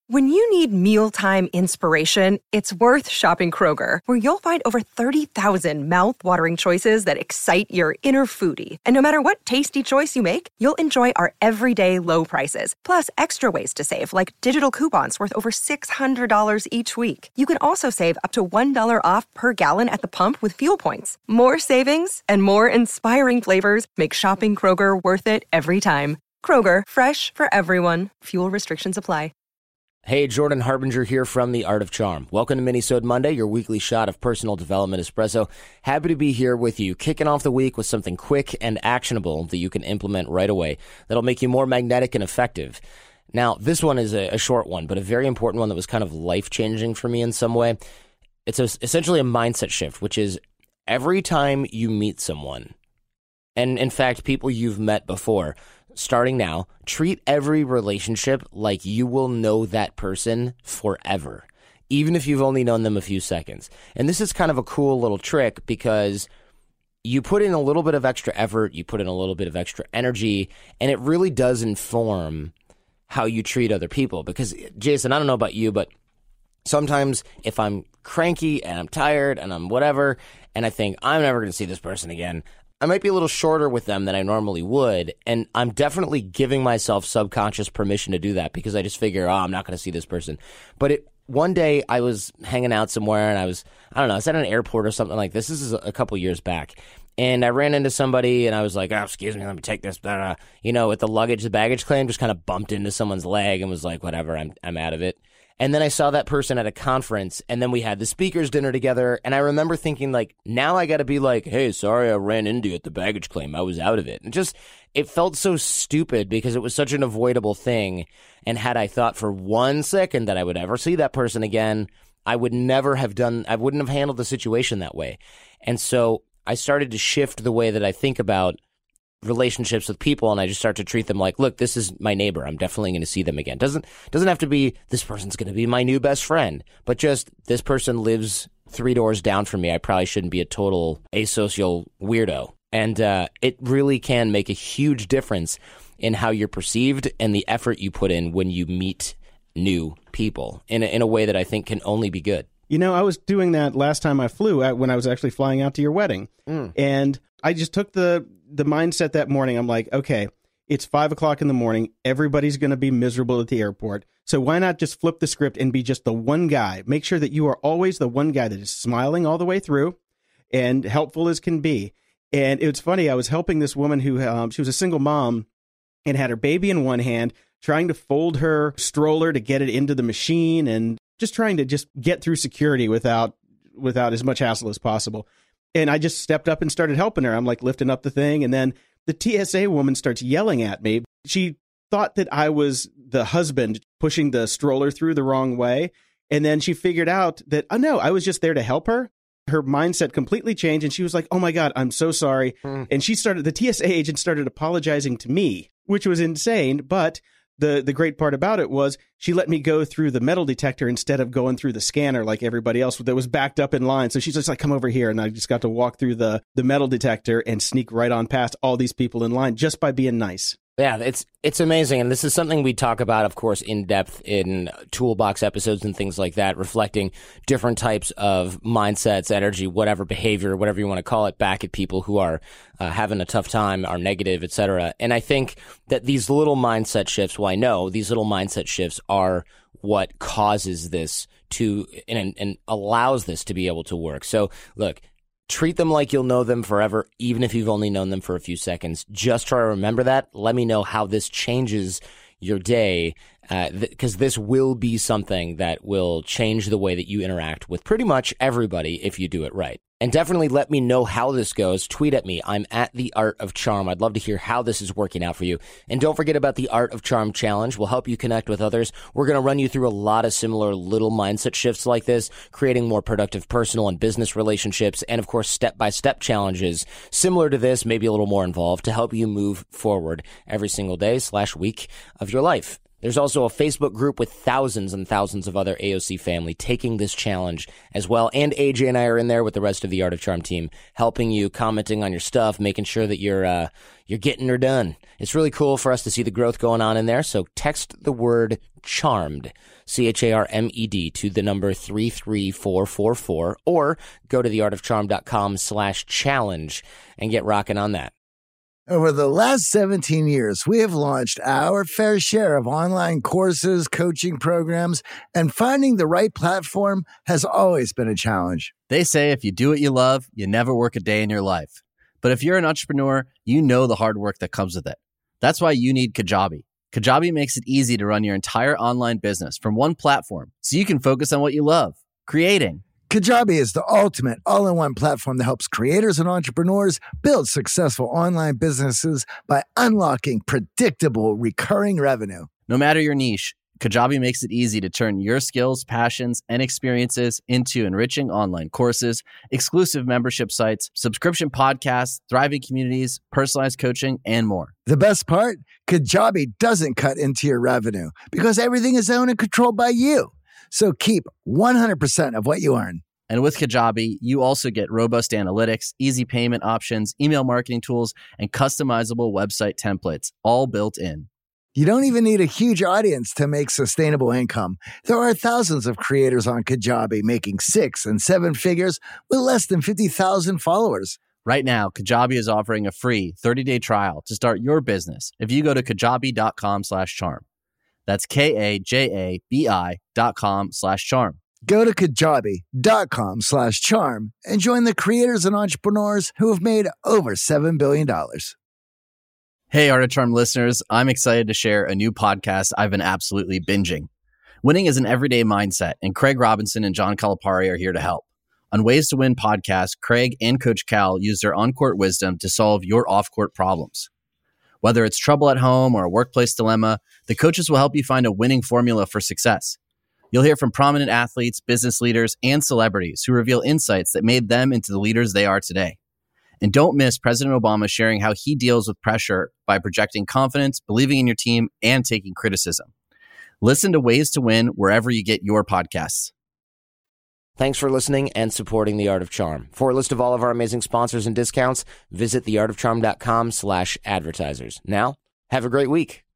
When you need mealtime inspiration, it's worth shopping Kroger, where you'll find over 30,000 mouth-watering choices that excite your inner foodie. And no matter what tasty choice you make, you'll enjoy our everyday low prices, plus extra ways to save, like digital coupons worth over $600 each week. You can also save up to $1 off per gallon at the pump with fuel points. More savings and more inspiring flavors make shopping Kroger worth it every time. Kroger, fresh for everyone. Fuel restrictions apply. Hey, Jordan Harbinger here from The Art of Charm. Welcome to Minisode Monday, your weekly shot of personal development espresso. Happy to be here with you, kicking off the week with something quick and actionable that you can implement right away that'll make you more magnetic and effective. Now, this one is a short one, but a very important one that was kind of life-changing for me in some way. It's essentially a mindset shift, which is every time you meet someone, and in fact, people you've met before, starting now, treat every relationship like you will know that person forever, even if you've only known them a few seconds. And this is kind of a cool little trick because you put in a little bit of extra effort, you put in a little bit of extra energy, and it really does inform how you treat other people. Because, Jason, I don't know about you, but sometimes if I'm cranky and I'm tired and I'm whatever, and I think I'm never going to see this person again, I might be a little shorter with them than I normally would, and I'm definitely giving myself subconscious permission to do that because I just figure, I'm not going to see this person. But one day I was hanging out somewhere, and I was at an airport or something like this. This is a couple years back, and I ran into somebody, and I was like, excuse me, let me take this. With the baggage claim, just kind of bumped into someone's leg and was like, whatever, I'm out of it. And then I saw that person at a conference, and then we had the speakers dinner together, and I remember thinking, like, now I got to be like, hey, sorry I ran into you at the baggage claim. I was out of it. And it felt so stupid because it was such an avoidable thing, and had I thought for 1 second that I would ever see that person again, I wouldn't have handled the situation that way. And so I started to shift the way that I think about relationships with people, and I just start to treat them like, look, this is my neighbor. I'm definitely going to see them again. Doesn't have to be this person's going to be my new best friend, but just this person lives 3 doors down from me. I probably shouldn't be a total asocial weirdo. And it really can make a huge difference in how you're perceived and the effort you put in when you meet new people in a way that I think can only be good. You know, I was doing that last time I flew when I was actually flying out to your wedding. And I just took the mindset that morning. I'm like, okay, it's 5 o'clock in the morning. Everybody's going to be miserable at the airport. So why not just flip the script and be just the one guy? Make sure that you are always the one guy that is smiling all the way through and helpful as can be. And it's funny, I was helping this woman who she was a single mom and had her baby in one hand, trying to fold her stroller to get it into the machine and just trying to just get through security without as much hassle as possible. And I just stepped up and started helping her. I'm like lifting up the thing. And then the TSA woman starts yelling at me. She thought that I was the husband pushing the stroller through the wrong way. And then she figured out that, oh, no, I was just there to help her. Her mindset completely changed. And she was like, oh, my God, I'm so sorry. And the TSA agent started apologizing to me, which was insane. But the great part about it was she let me go through the metal detector instead of going through the scanner like everybody else that was backed up in line. So she's just like, come over here. And I just got to walk through the metal detector and sneak right on past all these people in line just by being nice. Yeah, it's amazing. And this is something we talk about, of course, in depth in toolbox episodes and things like that, reflecting different types of mindsets, energy, whatever behavior, whatever you want to call it, back at people who are having a tough time, are negative, etc. And I think that these little mindset shifts, well, I know these little mindset shifts are what causes this to and allows this to be able to work. So look, treat them like you'll know them forever, even if you've only known them for a few seconds. Just try to remember that. Let me know how this changes your day, because this will be something that will change the way that you interact with pretty much everybody if you do it right. And definitely let me know how this goes. Tweet at me. I'm at The Art of Charm. I'd love to hear how this is working out for you. And don't forget about the Art of Charm Challenge. We'll help you connect with others. We're going to run you through a lot of similar little mindset shifts like this, creating more productive personal and business relationships, and of course, step-by-step challenges similar to this, maybe a little more involved, to help you move forward every single day / week of your life. There's also a Facebook group with thousands and thousands of other AOC family taking this challenge as well. And AJ and I are in there with the rest of the Art of Charm team, helping you, commenting on your stuff, making sure that you're getting her done. It's really cool for us to see the growth going on in there. So text the word CHARMED, CHARMED, to the number 33444, or go to theartofcharm.com/challenge and get rocking on that. Over the last 17 years, we have launched our fair share of online courses, coaching programs, and finding the right platform has always been a challenge. They say if you do what you love, you never work a day in your life. But if you're an entrepreneur, you know the hard work that comes with it. That's why you need Kajabi. Kajabi makes it easy to run your entire online business from one platform so you can focus on what you love, creating. Kajabi is the ultimate all-in-one platform that helps creators and entrepreneurs build successful online businesses by unlocking predictable, recurring revenue. No matter your niche, Kajabi makes it easy to turn your skills, passions, and experiences into enriching online courses, exclusive membership sites, subscription podcasts, thriving communities, personalized coaching, and more. The best part? Kajabi doesn't cut into your revenue because everything is owned and controlled by you. So keep 100% of what you earn. And with Kajabi, you also get robust analytics, easy payment options, email marketing tools, and customizable website templates, all built in. You don't even need a huge audience to make sustainable income. There are thousands of creators on Kajabi making 6 and 7 figures with less than 50,000 followers. Right now, Kajabi is offering a free 30-day trial to start your business if you go to kajabi.com/charm. That's KAJABI.com/charm. Go to kajabi.com/charm and join the creators and entrepreneurs who have made over $7 billion. Hey, Art of Charm listeners, I'm excited to share a new podcast I've been absolutely binging. Winning is an everyday mindset, and Craig Robinson and John Calipari are here to help. On Ways to Win podcast, Craig and Coach Cal use their on-court wisdom to solve your off-court problems. Whether it's trouble at home or a workplace dilemma, the coaches will help you find a winning formula for success. You'll hear from prominent athletes, business leaders, and celebrities who reveal insights that made them into the leaders they are today. And don't miss President Obama sharing how he deals with pressure by projecting confidence, believing in your team, and taking criticism. Listen to Ways to Win wherever you get your podcasts. Thanks for listening and supporting The Art of Charm. For a list of all of our amazing sponsors and discounts, visit theartofcharm.com/advertisers. Now, have a great week.